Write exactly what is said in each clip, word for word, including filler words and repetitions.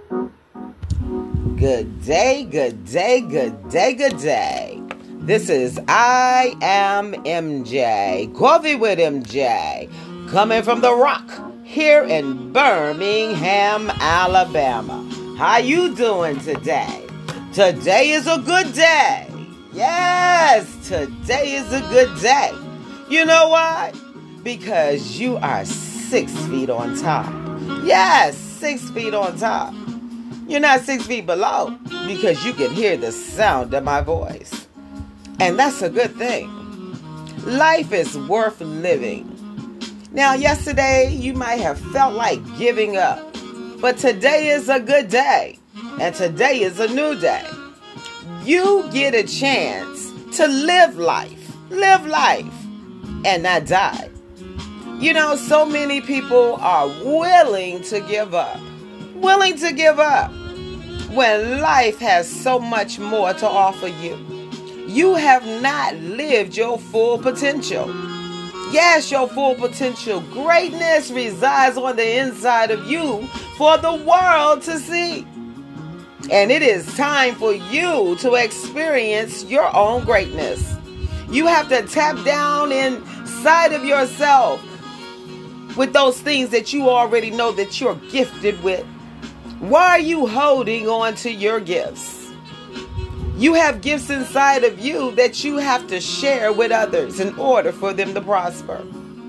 Good day, good day, good day, good day. This is I Am M J, Coffee with M J, coming from The Rock here in Birmingham, Alabama. How you doing today? Today is a good day. Yes, today is a good day. You know why? Because you are six feet on top. Yes, six feet on top. You're not six feet below because you can hear the sound of my voice. And that's a good thing. Life is worth living. Now, yesterday you might have felt like giving up, but today is a good day, and today is a new day. You get a chance to live life, live life, and not die. You know, so many people are willing to give up, willing to give up when life has so much more to offer you. You have not lived your full potential. Yes, your full potential. Greatness resides on the inside of you for the world to see. And it is time for you to experience your own greatness. You have to tap down inside of yourself with those things that you already know that you're gifted with. Why are you holding on to your gifts? You have gifts inside of you that you have to share with others in order for them to prosper.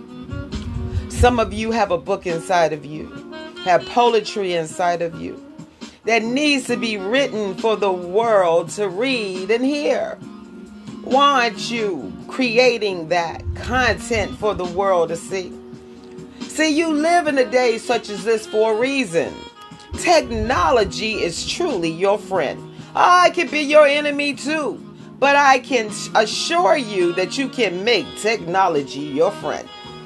Some of you have a book inside of you, have poetry inside of you that needs to be written for the world to read and hear. Why aren't you creating that content for the world to see? See, you live in a day such as this for a reason. Technology is truly your friend. I can be your enemy too, but I can assure you that you can make technology your friend.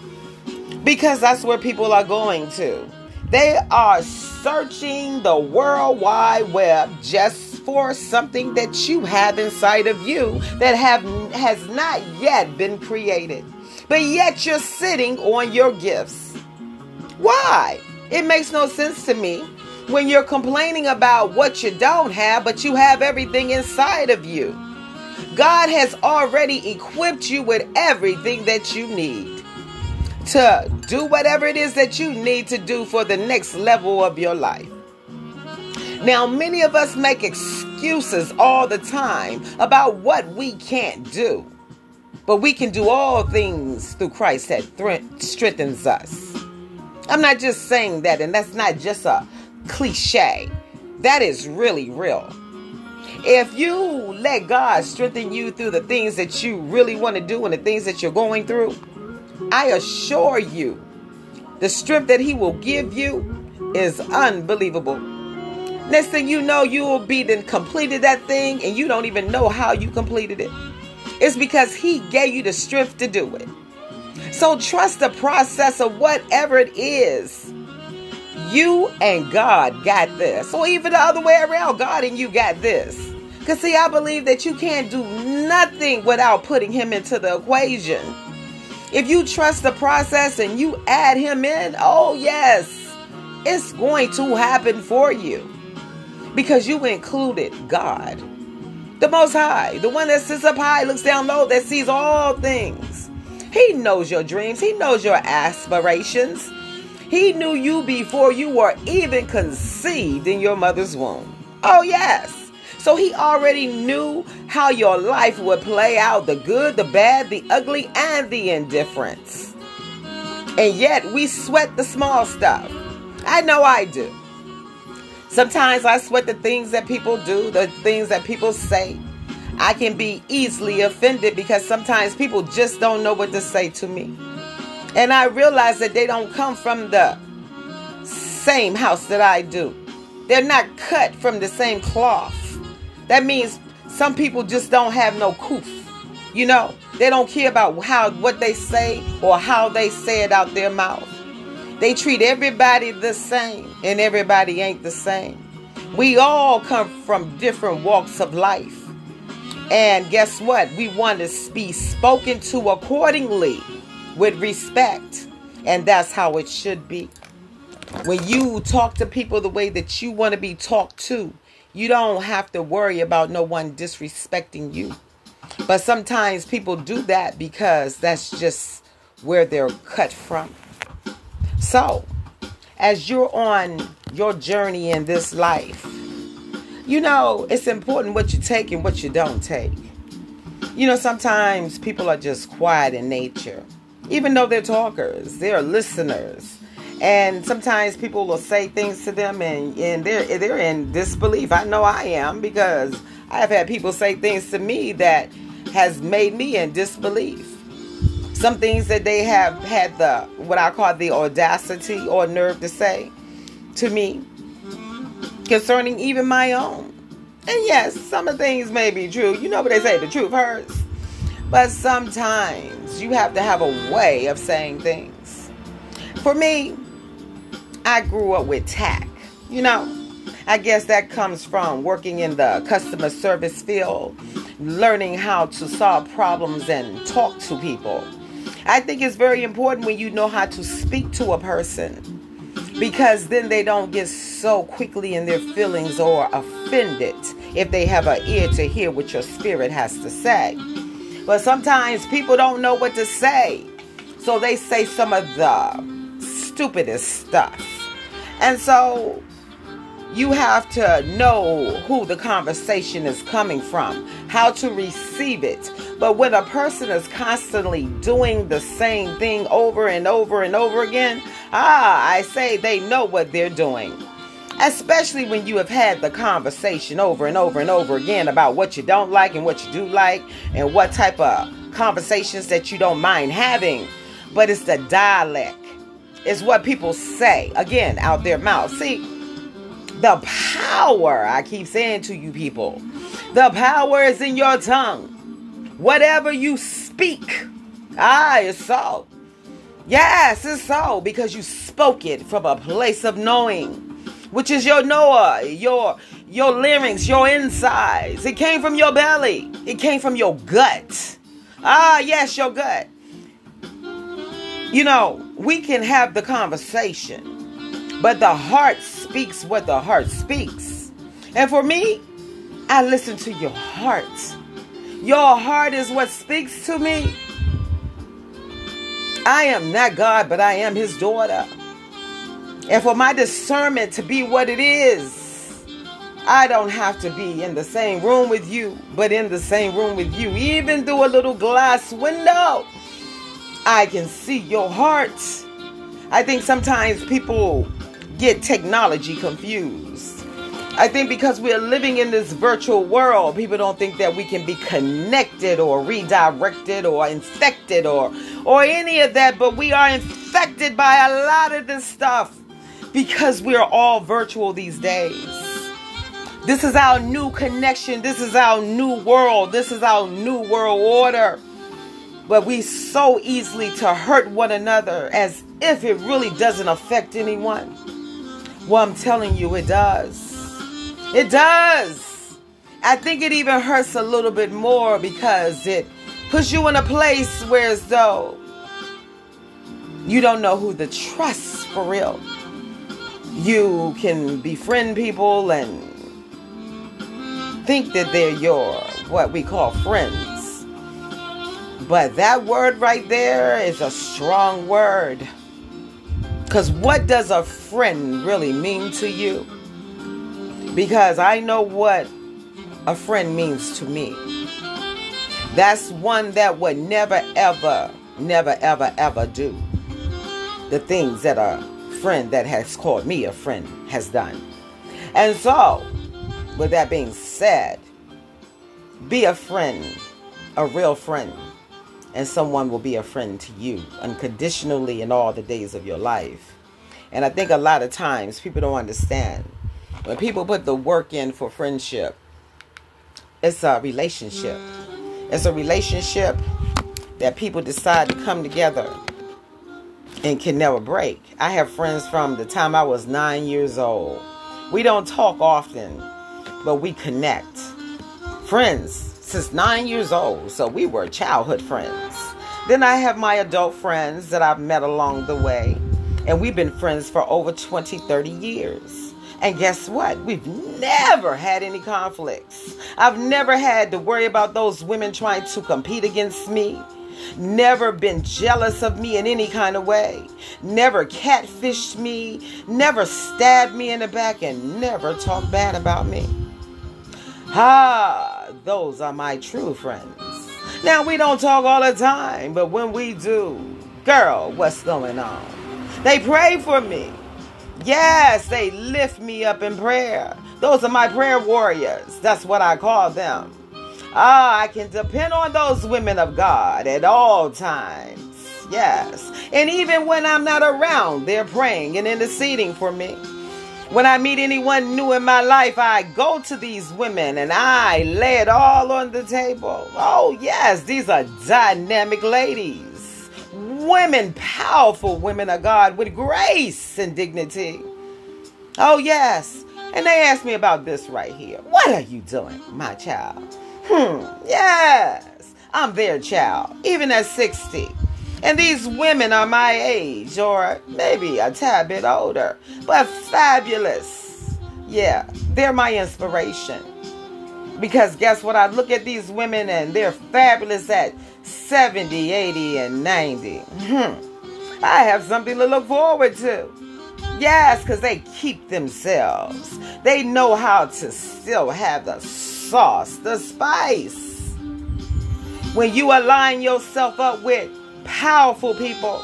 Because that's where people are going to. They are searching the World Wide Web just for something that you have inside of you that have has not yet been created. But yet you're sitting on your gifts. Why? It makes no sense to me. When you're complaining about what you don't have, but you have everything inside of you. God has already equipped you with everything that you need to do whatever it is that you need to do for the next level of your life. Now, many of us make excuses all the time about what we can't do, but we can do all things through Christ that th- strengthens us. I'm not just saying that, and that's not just a cliche. That is really real. If you let God strengthen you through the things that you really want to do and the things that you're going through, I assure you, the strength that He will give you is unbelievable. Next thing you know, you will be then completed that thing and you don't even know how you completed it. It's because He gave you the strength to do it. So trust the process of whatever it is. You and God got this. Or even the other way around, God and you got this. Because see, I believe that you can't do nothing without putting Him into the equation. If you trust the process and you add Him in, oh yes, it's going to happen for you. Because you included God. The Most High, the one that sits up high, looks down low, that sees all things. He knows your dreams. He knows your aspirations. He knew you before you were even conceived in your mother's womb. Oh, yes. So He already knew how your life would play out, the good, the bad, the ugly, and the indifference. And yet we sweat the small stuff. I know I do. Sometimes I sweat the things that people do, the things that people say. I can be easily offended because sometimes people just don't know what to say to me. And I realize that they don't come from the same house that I do. They're not cut from the same cloth. That means some people just don't have no coof. You know, they don't care about how what they say or how they say it out their mouth. They treat everybody the same, and everybody ain't the same. We all come from different walks of life. And guess what? We want to be spoken to accordingly with respect. And that's how it should be. When you talk to people the way that you want to be talked to, you don't have to worry about no one disrespecting you. But sometimes people do that because that's just where they're cut from. So, as you're on your journey in this life, you know, it's important what you take and what you don't take. You know, sometimes people are just quiet in nature. Even though they're talkers, they're listeners. And sometimes people will say things to them and, and they're, they're in disbelief. I know I am, because I've had people say things to me that has made me in disbelief. Some things that they have had the, what I call the audacity or nerve to say to me concerning even my own. And yes, some of the things may be true. You know what they say, the truth hurts. But sometimes you have to have a way of saying things. For me, I grew up with tact. You know, I guess that comes from working in the customer service field, learning how to solve problems and talk to people. I think it's very important when you know how to speak to a person, because then they don't get so quickly in their feelings or offended if they have an ear to hear what your spirit has to say. But sometimes people don't know what to say, so they say some of the stupidest stuff. And so you have to know who the conversation is coming from, how to receive it. But when a person is constantly doing the same thing over and over and over again, ah, I say they know what they're doing. Especially when you have had the conversation over and over and over again about what you don't like and what you do like, and what type of conversations that you don't mind having. But it's the dialect. It's what people say, again, out their mouth. See, the power, I keep saying to you people, the power is in your tongue. Whatever you speak, ah, it's so. Yes, it's so, because you spoke it from a place of knowing, which is your Noah, your, your larynx, your insides. It came from your belly. It came from your gut. Ah, yes, your gut. You know, we can have the conversation, but the heart speaks what the heart speaks. And for me, I listen to your heart. Your heart is what speaks to me. I am not God, but I am his daughter. And for my discernment to be what it is, I don't have to be in the same room with you, but in the same room with you. Even through a little glass window, I can see your heart. I think sometimes people get technology confused. I think because we're living in this virtual world, people don't think that we can be connected or redirected or infected or, or any of that. But we are infected by a lot of this stuff because we're all virtual these days. This is our new connection. This is our new world. This is our new world order. But we so easily to hurt one another as if it really doesn't affect anyone. Well, I'm telling you, it does. It does. I think it even hurts a little bit more because it puts you in a place where as though you don't know who to trust for real. You can befriend people and think that they're your, what we call friends. But that word right there is a strong word. Because what does a friend really mean to you? Because I know what a friend means to me. That's one that would never, ever, never, ever, ever do the things that a friend that has called me a friend has done. And so, with that being said, be a friend, a real friend. And someone will be a friend to you unconditionally in all the days of your life. And I think a lot of times people don't understand. When people put the work in for friendship, it's a relationship. It's a relationship that people decide to come together and can never break. I have friends from the time I was nine years old. We don't talk often, but we connect. Friends since nine years old, so we were childhood friends. Then I have my adult friends that I've met along the way. And we've been friends for over twenty, thirty years. And guess what? We've never had any conflicts. I've never had to worry about those women trying to compete against me. Never been jealous of me in any kind of way. Never catfished me. Never stabbed me in the back, and never talked bad about me. Ah, those are my true friends. Now, we don't talk all the time, but when we do, girl, what's going on? They pray for me. Yes, they lift me up in prayer. Those are my prayer warriors. That's what I call them. Ah, I can depend on those women of God at all times. Yes. And even when I'm not around, they're praying and interceding for me. When I meet anyone new in my life, I go to these women and I lay it all on the table. Oh, yes, these are dynamic ladies. Women, powerful women of God with grace and dignity. Oh, yes. And they asked me about this right here. What are you doing, my child? Hmm, yes, I'm their child, even at sixty. And these women are my age, or maybe a tad bit older, but fabulous. Yeah, they're my inspiration. Because guess what? I look at these women and they're fabulous at seventy, eighty, and ninety. Hmm. I have something to look forward to. Yes, because they keep themselves. They know how to still have the sauce, the spice. When you align yourself up with powerful people,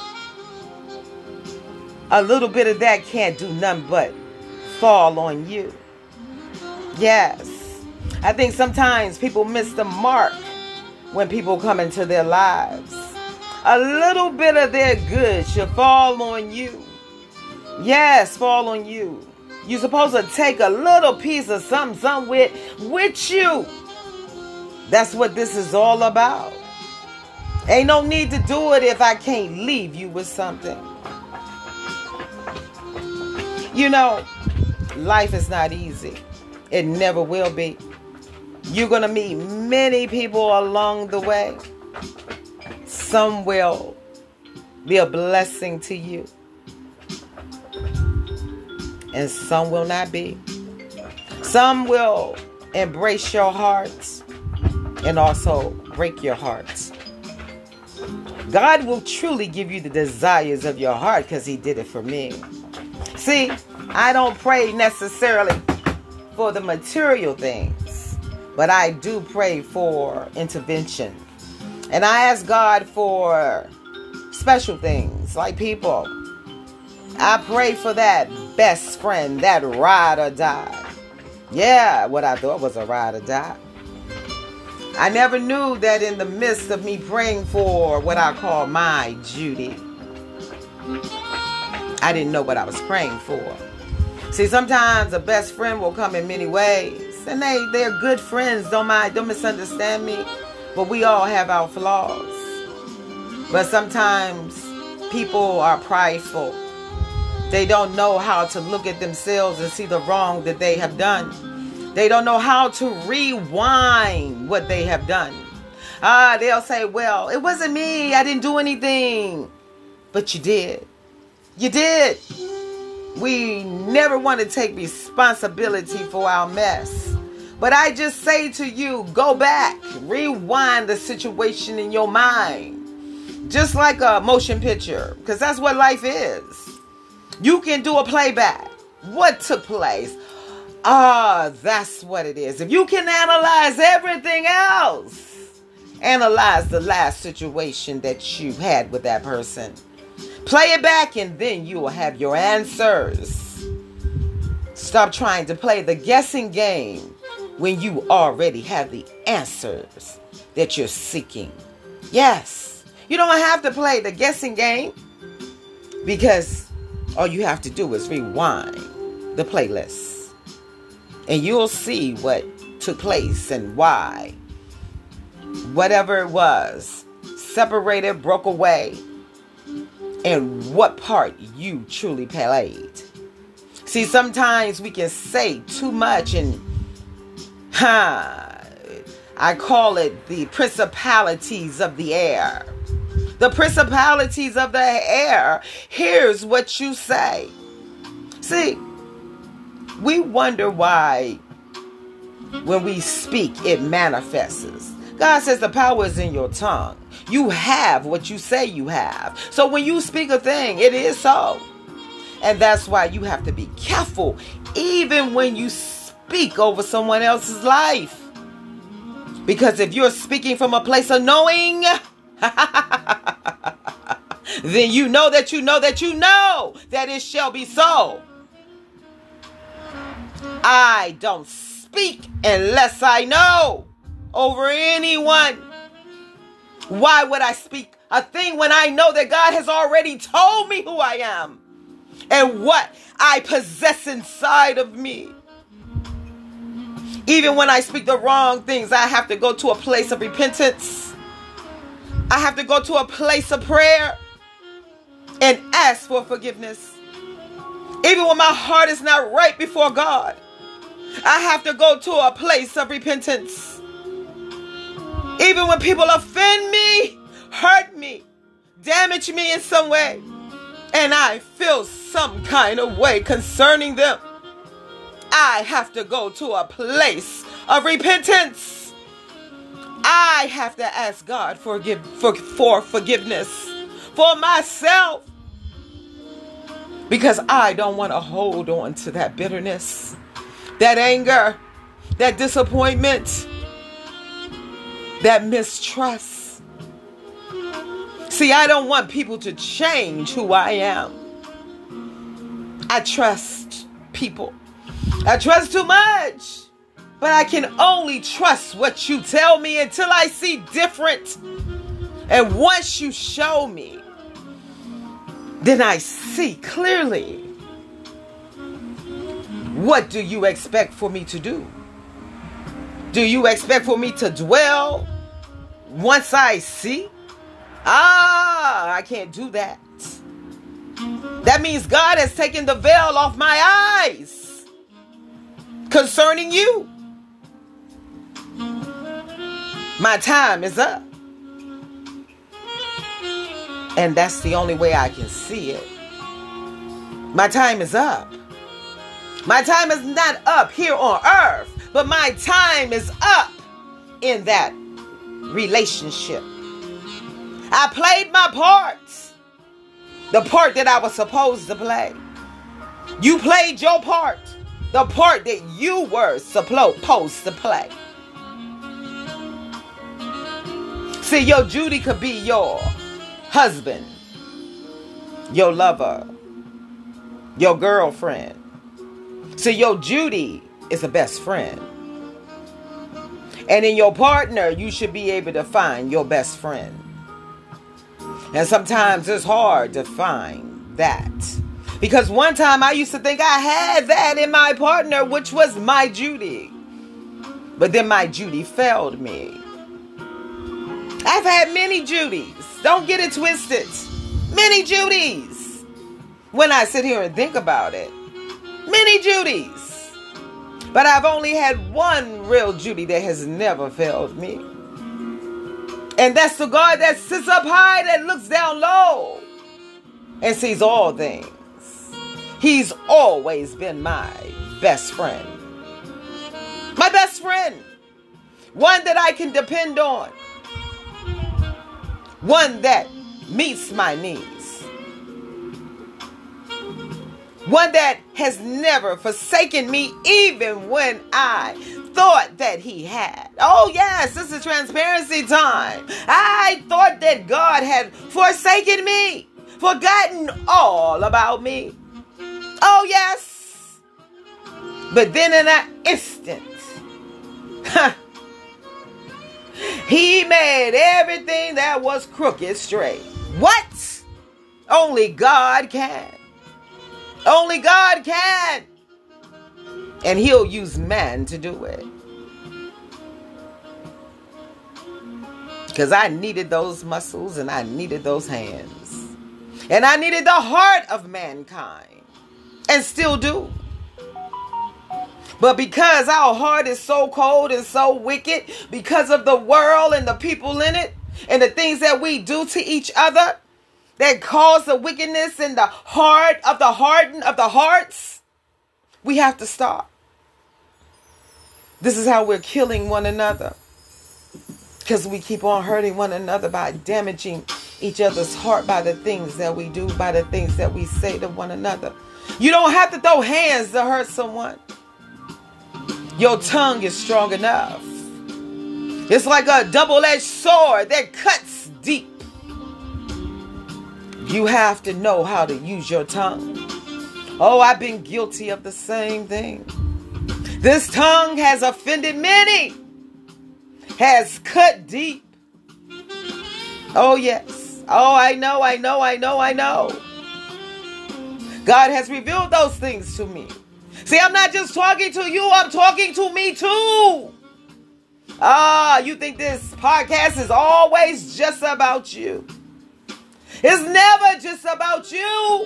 a little bit of that can't do nothing but fall on you. Yes. I think sometimes people miss the mark when people come into their lives. A little bit of their good should fall on you. Yes, fall on you. You're supposed to take a little piece of something, something with, with you. That's what this is all about. Ain't no need to do it if I can't leave you with something. You know, life is not easy. It never will be. You're going to meet many people along the way. Some will be a blessing to you, and some will not be. Some will embrace your hearts and also break your hearts. God will truly give you the desires of your heart because he did it for me. See, I don't pray necessarily for the material things, but I do pray for intervention. And I ask God for special things like people. I pray for that best friend, that ride or die. Yeah, what I thought was a ride or die. I never knew that in the midst of me praying for what I call my Judy, I didn't know what I was praying for. See, sometimes a best friend will come in many ways. And they, they're good friends, don't mind, don't misunderstand me. But we all have our flaws. But sometimes people are prideful. They don't know how to look at themselves and see the wrong that they have done. They don't know how to rewind what they have done. Ah, they'll say, well, it wasn't me. I didn't do anything. But you did. You did. We never want to take responsibility for our mess. But I just say to you, go back, rewind the situation in your mind. Just like a motion picture, because that's what life is. You can do a playback. What took place? Ah, that's what it is. If you can analyze everything else, analyze the last situation that you had with that person. Play it back and then you will have your answers. Stop trying to play the guessing game when you already have the answers that you're seeking. Yes, you don't have to play the guessing game because all you have to do is rewind the playlist and you'll see what took place and why. Whatever it was, separated, broke away, and what part you truly played. See, sometimes we can say too much and Ha! I call it the principalities of the air. the principalities of the air hears what you say. See, we wonder why when we speak, it manifests. God says the power is in your tongue. You have what you say you have. So when you speak a thing, it is so. And that's why you have to be careful, even when you speak over someone else's life. Because if you're speaking from a place of knowing, then you know that you know that you know that it shall be so. I don't speak unless I know over anyone. Why would I speak a thing when I know that God has already told me who I am and what I possess inside of me? Even when I speak the wrong things, I have to go to a place of repentance. I have to go to a place of prayer and ask for forgiveness. Even when my heart is not right before God, I have to go to a place of repentance. Even when people offend me, hurt me, damage me in some way, and I feel some kind of way concerning them, I have to go to a place of repentance. I have to ask God for, give, for, for forgiveness for myself, because I don't want to hold on to that bitterness, that anger, that disappointment, that mistrust. See, I don't want people to change who I am. I trust people. I trust too much. But I can only trust what you tell me until I see different. And once you show me, then I see clearly. What do you expect for me to do? Do you expect for me to dwell once I see? Ah, I can't do that. That means God has taken the veil off my eyes concerning you. My time is up. And that's the only way I can see it. My time is up. My time is not up here on earth, but my time is up in that relationship. I played my part. The part that I was supposed to play. You played your part. The part that you were supposed to play. See, your Judy could be your husband, your lover, your girlfriend. See, your Judy is a best friend. And in your partner, you should be able to find your best friend. And sometimes it's hard to find that. Because one time I used to think I had that in my partner, which was my Judy. But then my Judy failed me. I've had many Judys. Don't get it twisted. Many Judys. When I sit here and think about it. Many Judys. But I've only had one real Judy that has never failed me. And that's the God that sits up high, that looks down low and sees all things. He's always been my best friend. My best friend. One that I can depend on. One that meets my needs. One that has never forsaken me even when I thought that he had. Oh yes, this is transparency time. I thought that God had forsaken me, forgotten all about me. Oh yes. But then in an instant, he made everything that was crooked straight. What? Only God can. Only God can. And he'll use man to do it. Because I needed those muscles and I needed those hands. And I needed the heart of mankind. And still do. But because our heart is so cold and so wicked, because of the world and the people in it, and the things that we do to each other that cause the wickedness in the heart of the hardened of the hearts, we have to stop. This is how we're killing one another, because we keep on hurting one another by damaging each other's heart by the things that we do, by the things that we say to one another. You don't have to throw hands to hurt someone. Your tongue is strong enough. It's like a double-edged sword that cuts deep. You have to know how to use your tongue. Oh, I've been guilty of the same thing. This tongue has offended many, has cut deep. Oh, yes. Oh, I know, I know, I know, I know. God has revealed those things to me. See, I'm not just talking to you, I'm talking to me too. Ah, you think this podcast is always just about you. It's never just about you.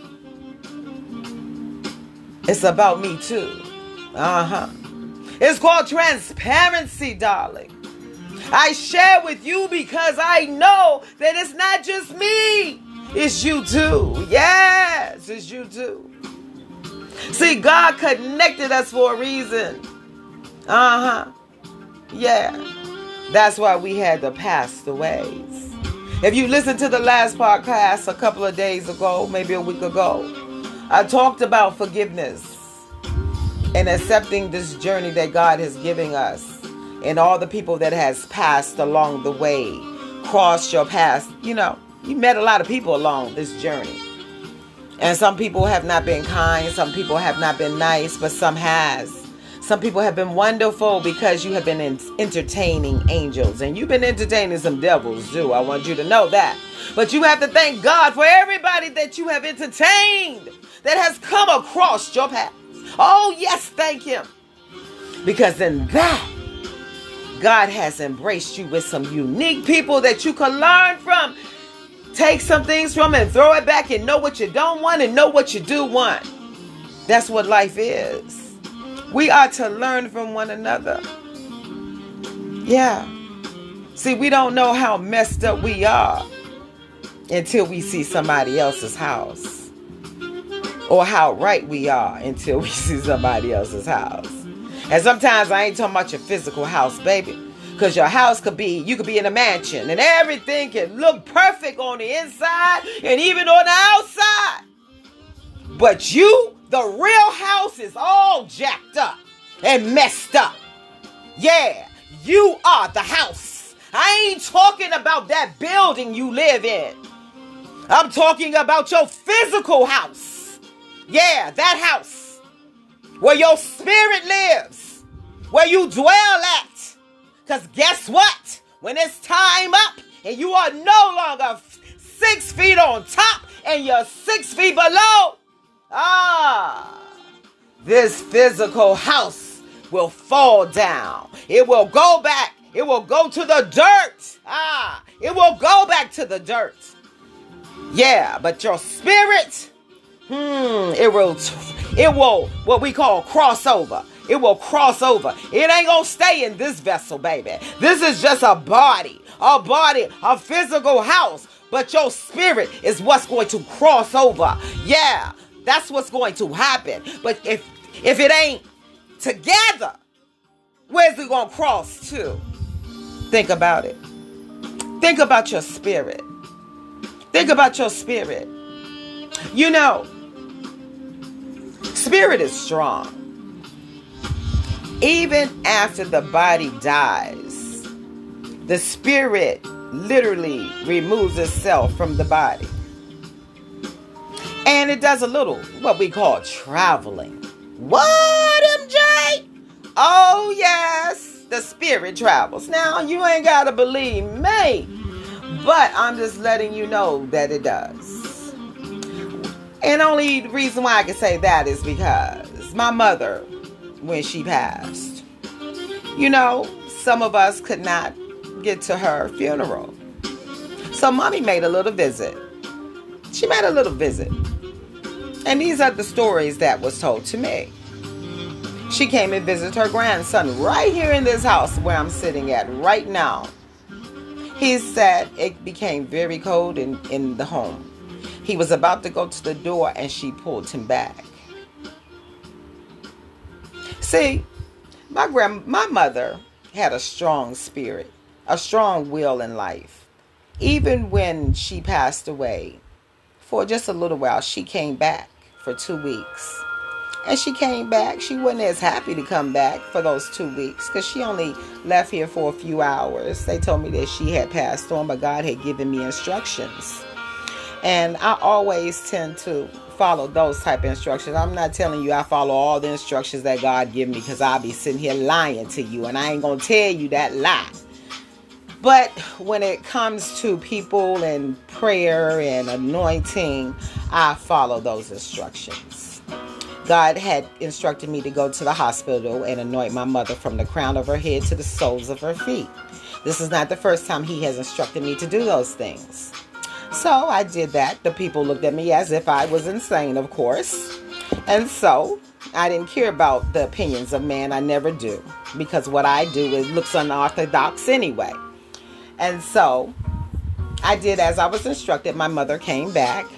It's about me too. Uh-huh. It's called transparency, darling. I share with you because I know that it's not just me. It's you too. Yes, it's you too. See, God connected us for a reason. Uh-huh. Yeah. That's why we had to pass the ways. If you listened to the last podcast a couple of days ago, maybe a week ago, I talked about forgiveness and accepting this journey that God is giving us, and all the people that has passed along the way, crossed your path. You know, you met a lot of people along this journey. And some people have not been kind, some people have not been nice, but some has. Some people have been wonderful because you have been in- entertaining angels, and you've been entertaining some devils too. I want you to know that. But you have to thank God for everybody that you have entertained that has come across your path. Oh, yes, thank Him. Because in that, God has embraced you with some unique people that you can learn from. Take some things from and throw it back and know what you don't want and know what you do want. That's what life is. We are to learn from one another. Yeah. See, we don't know how messed up we are until we see somebody else's house. Or how right we are until we see somebody else's house. And sometimes I ain't talking about your physical house, baby. Because your house could be, you could be in a mansion and everything can look perfect on the inside and even on the outside. But you, the real house, is all jacked up and messed up. Yeah, you are the house. I ain't talking about that building you live in. I'm talking about your physical house. Yeah, that house where your spirit lives, where you dwell at. Because guess what? When it's time up and you are no longer six feet on top and you're six feet below, ah, this physical house will fall down. It will go back. It will go to the dirt. Ah, it will go back to the dirt. Yeah, but your spirit, hmm, it will, it will, what we call crossover. It will cross over. It ain't gonna stay in this vessel, baby. This is just a body, a body, a physical house. But your spirit is what's going to cross over. Yeah, that's what's going to happen. But if if it ain't together, where's it gonna cross to? Think about it. Think about your spirit. Think about your spirit. You know, spirit is strong. Even after the body dies, the spirit literally removes itself from the body. And it does a little, what we call traveling. What, M J? Oh, yes, the spirit travels. Now, you ain't got to believe me, but I'm just letting you know that it does. And only reason why I can say that is because my mother, when she passed, you know, some of us could not get to her funeral. So mommy made a little visit. She made a little visit. And these are the stories that was told to me. She came and visited her grandson right here in this house where I'm sitting at right now. He said it became very cold in, in the home. He was about to go to the door and she pulled him back. See, my grand, my mother had a strong spirit, a strong will in life. Even when she passed away, for just a little while, she came back for two weeks. And she came back. She wasn't as happy to come back for those two weeks because she only left here for a few hours. They told me that she had passed on, but God had given me instructions. And I always tend to follow those type of instructions. I'm not telling you I follow all the instructions that God gave me because I'll be sitting here lying to you. And I ain't going to tell you that lie. But when it comes to people and prayer and anointing, I follow those instructions. God had instructed me to go to the hospital and anoint my mother from the crown of her head to the soles of her feet. This is not the first time he has instructed me to do those things. So I did that. The people looked at me as if I was insane, of course. And so I didn't care about the opinions of man. I never do. Because what I do, it looks unorthodox anyway. And so I did as I was instructed. My mother came back.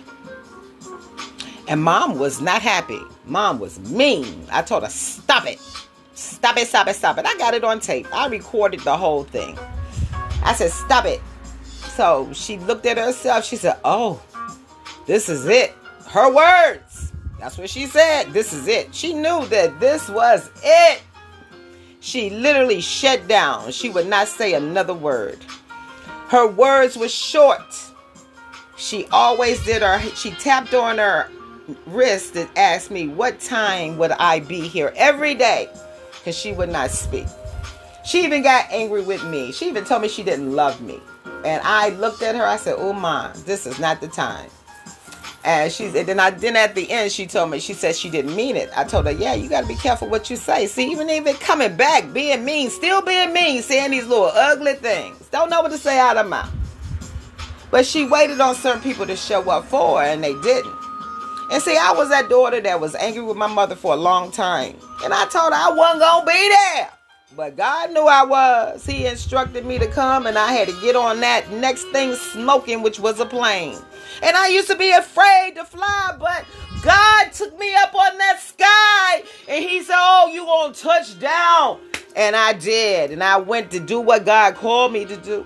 And Mom was not happy. Mom was mean. I told her, stop it. Stop it, stop it, stop it. I got it on tape. I recorded the whole thing. I said, stop it. So she looked at herself. She said, oh, this is it. Her words. That's what she said. This is it. She knew that this was it. She literally shut down. She would not say another word. Her words were short. She always did her, she tapped on her wrist and asked me what time would I be here every day, because she would not speak. She even got angry with me. She even told me she didn't love me. And I looked at her. I said, oh my, this is not the time. And she and then I then at the end she told me, she said she didn't mean it. I told her, yeah, you got to be careful what you say. See, even if it coming back, being mean, still being mean, saying these little ugly things. Don't know what to say out of her mouth. But she waited on certain people to show up for her, and they didn't. And see, I was that daughter that was angry with my mother for a long time. And I told her I wasn't going to be there. But God knew I was. He instructed me to come, and I had to get on that next thing smoking, which was a plane. And I used to be afraid to fly, but God took me up on that sky. And he said, oh, you going to touch down. And I did. And I went to do what God called me to do.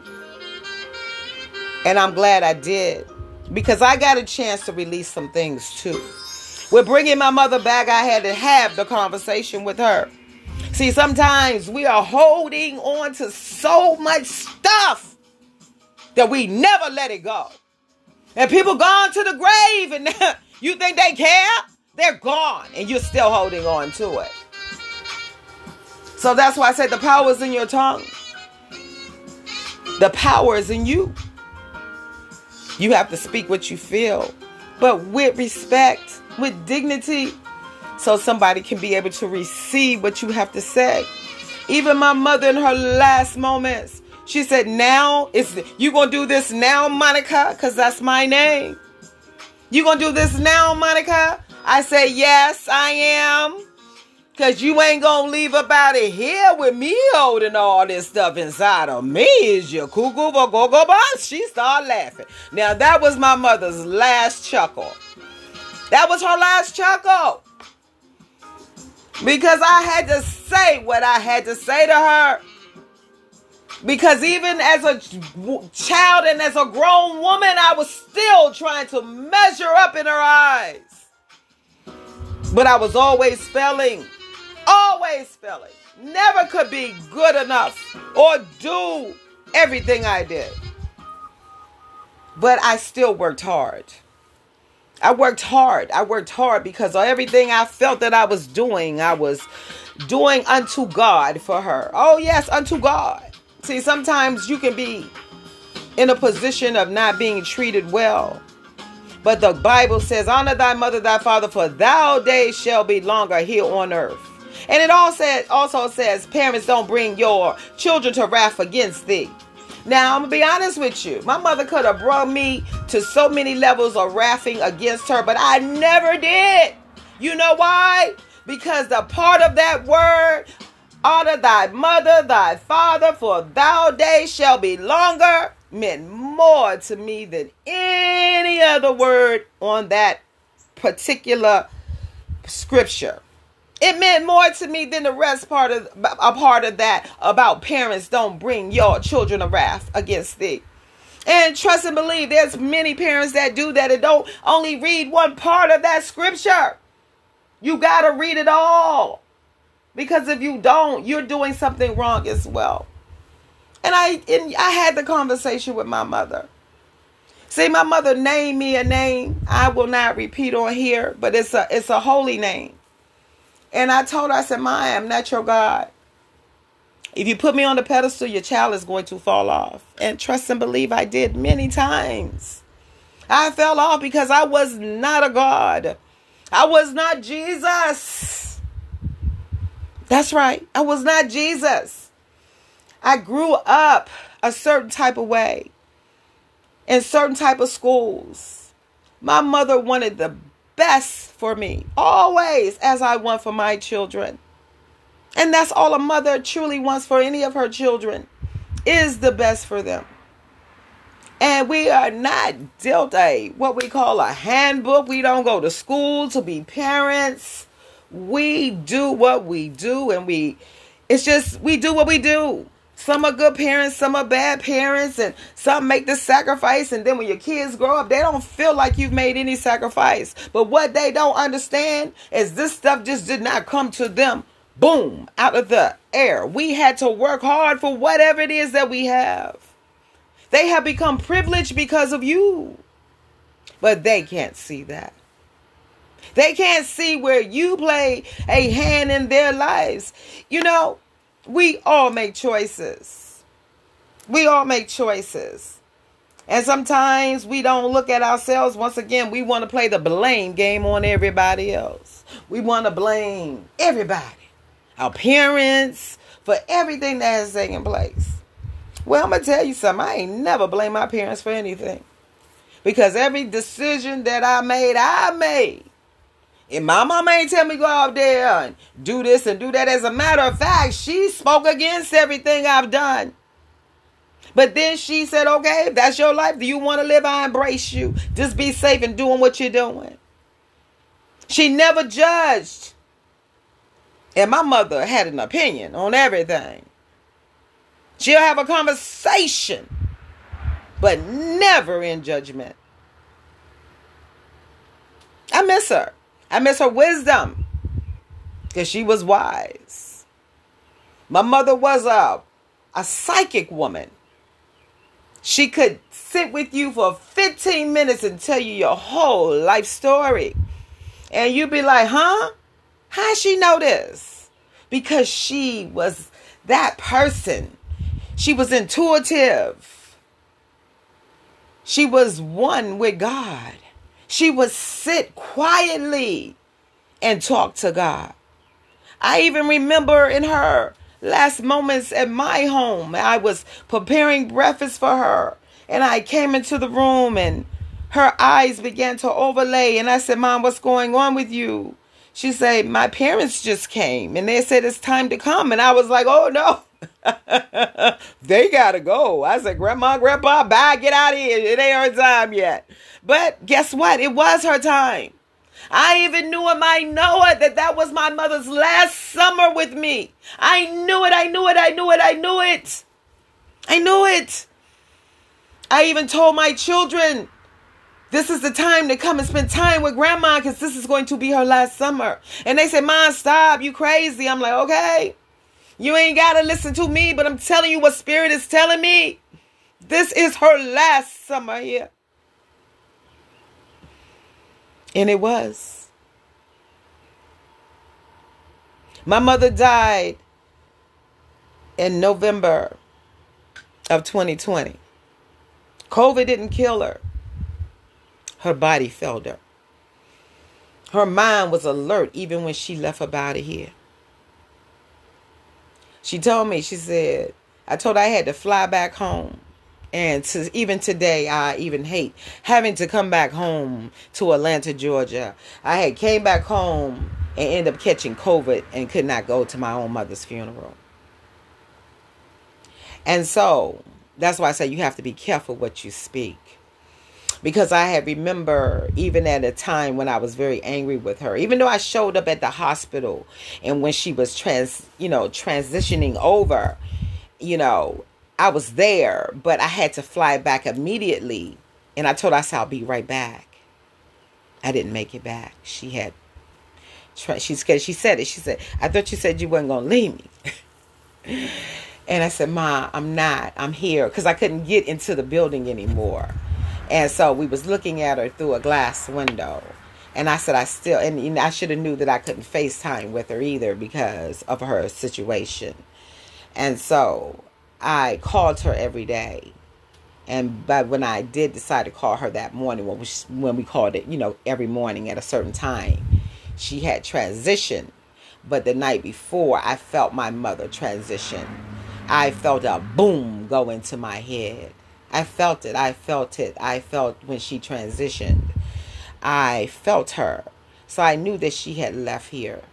And I'm glad I did. Because I got a chance to release some things too. With bringing my mother back, I had to have the conversation with her. See, sometimes we are holding on to so much stuff that we never let it go. And people gone to the grave and you think they care? They're gone and you're still holding on to it. So that's why I said the power is in your tongue. The power is in you. You have to speak what you feel, but with respect, with dignity, so somebody can be able to receive what you have to say. Even my mother in her last moments, she said, now, is you going to do this now, Monica? Because that's my name. You going to do this now, Monica? I say, yes, I am. Because you ain't going to leave up out of here with me holding all this stuff inside of me. Is your cuckoo for go-go boss? She started laughing. Now, that was my mother's last chuckle. That was her last chuckle. Because I had to say what I had to say to her. Because even as a child and as a grown woman, I was still trying to measure up in her eyes. But I was always failing. Always failing. Never could be good enough or do everything I did. But I still worked hard. I worked hard. I worked hard because of everything I felt that I was doing, I was doing unto God for her. Oh, yes, unto God. See, sometimes you can be in a position of not being treated well. But the Bible says, honor thy mother, thy father, for thou days shall be longer here on earth. And it also says, parents, don't bring your children to wrath against thee. Now, I'm going to be honest with you. My mother could have brought me to so many levels of wrathing against her, but I never did. You know why? Because the part of that word, honor thy mother, thy father, for thou days shall be longer, meant more to me than any other word on that particular scripture. It meant more to me than the rest part of a part of that about parents don't bring your children a wrath against thee. And trust and believe, there's many parents that do that and don't only read one part of that scripture. You got to read it all. Because if you don't, you're doing something wrong as well. And I and I had the conversation with my mother. See, my mother named me a name I will not repeat on here, but it's a it's a holy name. And I told her, I said, Ma, I am not your God. If you put me on the pedestal, your child is going to fall off. And trust and believe, I did many times. I fell off because I was not a God. I was not Jesus. That's right. I was not Jesus. I grew up a certain type of way in certain type of schools. My mother wanted the best for me, always, as I want for my children. And that's all a mother truly wants for any of her children, is the best for them. And we are not dealt a, what we call a handbook. We don't go to school to be parents. We do what we do, and we, it's just, we do what we do. Some are good parents, some are bad parents, and some make the sacrifice. And then when your kids grow up, they don't feel like you've made any sacrifice. But what they don't understand is this stuff just did not come to them, boom, out of the air. We had to work hard for whatever it is that we have. They have become privileged because of you. But they can't see that. They can't see where you play a hand in their lives. You know, we all make choices. We all make choices. And sometimes we don't look at ourselves. Once again, we want to play the blame game on everybody else. We want to blame everybody. Our parents, for everything that has taken place. Well, I'm going to tell you something. I ain't never blame my parents for anything. Because every decision that I made, I made. And my mama ain't tell me go out there and do this and do that. As a matter of fact, she spoke against everything I've done. But then she said, okay, if that's your life, do you want to live? I embrace you. Just be safe in doing what you're doing. She never judged. And my mother had an opinion on everything. She'll have a conversation, but never in judgment. I miss her. I miss her wisdom because she was wise. My mother was a, a psychic woman. She could sit with you for fifteen minutes and tell you your whole life story. And you'd be like, huh? How she know this? Because she was that person. She was intuitive. She was one with God. She would sit quietly and talk to God. I even remember in her last moments at my home, I was preparing breakfast for her. And I came into the room and her eyes began to overlay. And I said, Mom, what's going on with you? She said, my parents just came and they said it's time to come. And I was like, oh, no. They gotta go. I said, Grandma, Grandpa, bye, get out of here. It ain't her time yet. But guess what? It was her time. I even knew it, I know it, that that was my mother's last summer with me. I knew it, I knew it, I knew it, I knew it. I knew it. I even told my children, this is the time to come and spend time with Grandma because this is going to be her last summer. And they said, Mom, stop, you crazy. I'm like, okay. You ain't got to listen to me, but I'm telling you what Spirit is telling me. This is her last summer here. And it was. My mother died in November of twenty twenty. COVID didn't kill her. Her body failed her. Her mind was alert even when she left her body here. She told me, she said, I told her I had to fly back home. And to, even today, I even hate having to come back home to Atlanta, Georgia. I had came back home and ended up catching COVID and could not go to my own mother's funeral. And so That's why I say you have to be careful what you speak. Because I have remember even at a time when I was very angry with her, even though I showed up at the hospital and when she was trans, you know, transitioning over, you know, I was there, but I had to fly back immediately. And I told her, I said, I'll be right back. I didn't make it back. She had, she, she said it. She said, I thought you said you weren't going to leave me. And I said, Ma, I'm not. I'm here. Because I couldn't get into the building anymore. And so we was looking at her through a glass window. And I said, I still, and you know, I should have knew that I couldn't FaceTime with her either because of her situation. And so I called her every day. And but when I did decide to call her that morning, when we, when we called it, you know, every morning at a certain time, she had transitioned. But the night before, I felt my mother transition. I felt a boom go into my head. I felt it. I felt it. I felt when she transitioned. I felt her. So I knew that she had left here.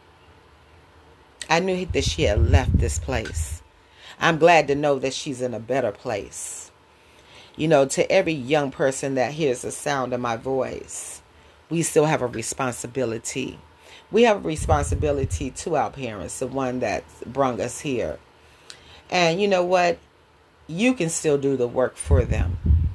I knew that she had left this place. I'm glad to know that she's in a better place. You know, to every young person that hears the sound of my voice, we still have a responsibility. We have a responsibility to our parents, the one that brought us here. And you know what? You can still do the work for them.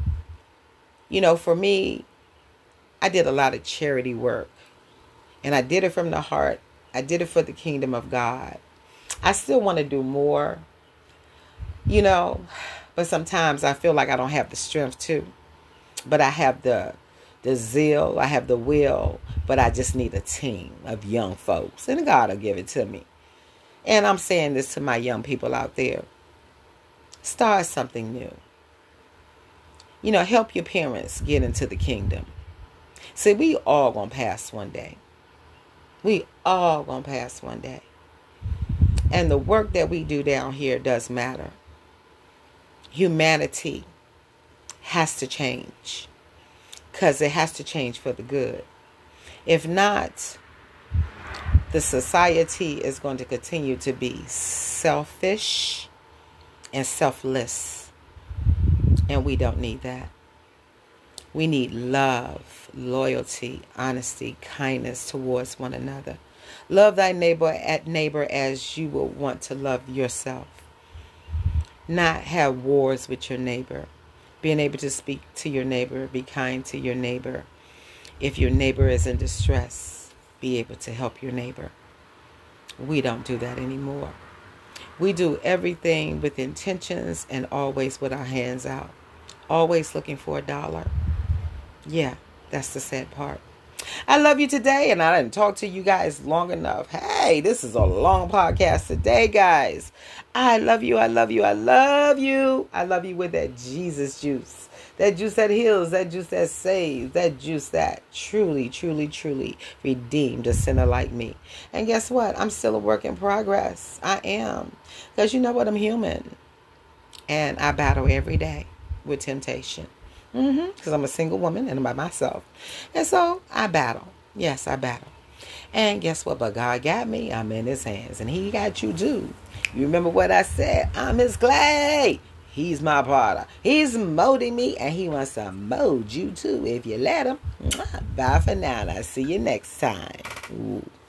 You know, for me, I did a lot of charity work. And I did it from the heart. I did it for the kingdom of God. I still want to do more. You know, but sometimes I feel like I don't have the strength to. But I have the the zeal. I have the will. But I just need a team of young folks. And God will give it to me. And I'm saying this to my young people out there. Start something new. You know, help your parents get into the kingdom. See, we all gonna pass one day. We all gonna pass one day. And the work that we do down here does matter. Humanity has to change. Because it has to change for the good. If not, the society is going to continue to be selfish and selfless. And we don't need that. We need love, loyalty, honesty, kindness towards one another. Love thy neighbor at neighbor as you will want to love yourself. Not have wars with your neighbor. Being able to speak to your neighbor, be kind to your neighbor. If your neighbor is in distress, be able to help your neighbor. We don't do that anymore. We do everything with intentions and always with our hands out. Always looking for a dollar. Yeah, that's the sad part. I love you today, and I didn't talk to you guys long enough. Hey, this is a long podcast today, guys. I love you, I love you, I love you. I love you with that Jesus juice. That juice that heals, that juice that saves, that juice that truly, truly, truly redeemed a sinner like me. And guess what? I'm still a work in progress. I am. Because you know what? I'm human. And I battle every day with temptation. Mm-hmm. Because I'm a single woman and I'm by myself. And so I battle. Yes, I battle. And guess what? But God got me. I'm in his hands. And he got you too. You remember what I said? I'm his clay. He's my potter. He's molding me, and he wants to mold you too if you let him. Bye for now. I'll see you next time. Ooh.